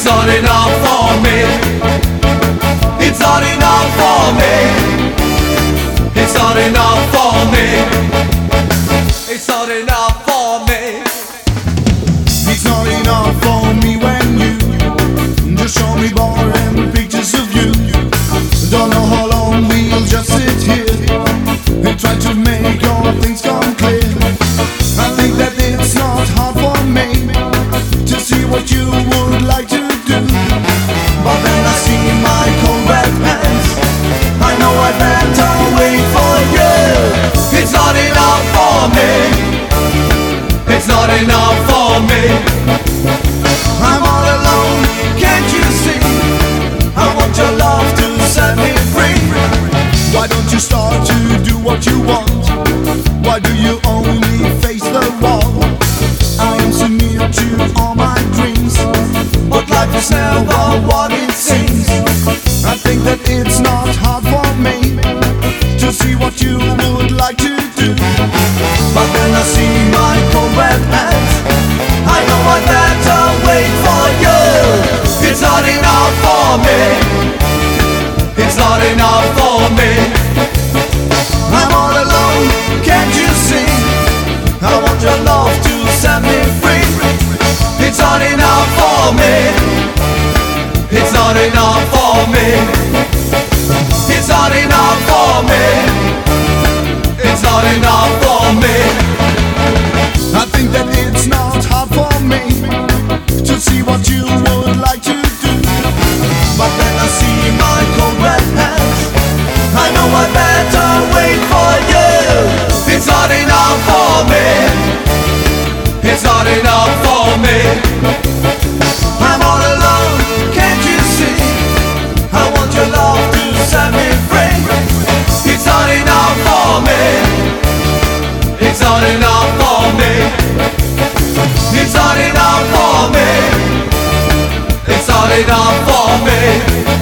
not enough for me. It's not enough for me. It's not enough for me. It's not enough for me. It's not enough for me when you just show me boring pictures of you. Don't know how long we'll just sit here and try to make all things come clear. I think that it's not hard for me to see what you would like to do, but then I see my cold red hands. I know I better wait for you. It's not enough for me. It's not enough for me. I'm all alone, can't you see? I want your love to set me free. Why don't you start to do what you want? Why do you only face the wall? I am so near to all my dreams, but life is never what it seems. I think that it's not hard for me to see what you would like to do, but then I see my cold red hands. I know I better wait for you. It's not enough for me. It's not enough for me. I'm all alone, can't you see? I want your love to set me free. It's not enough for me. It's not enough for me. It's not enough for me. It's not enough for me. I think that it's not hard for me to see what you would like to do, but then I see my cold red hands. I know I better wait for you. It's not enough for me. It's not enough for me. I'm all alone, can't you see? I want your love to set me free. It's not enough for me. It's not enough for me. It's not enough for me. It's not enough for me.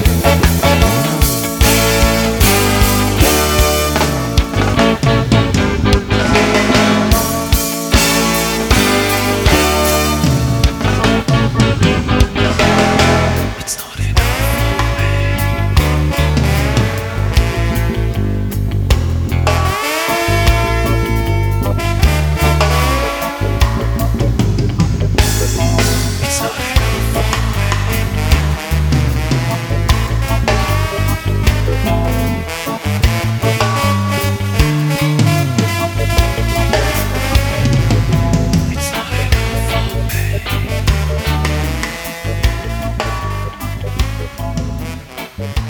Thank you.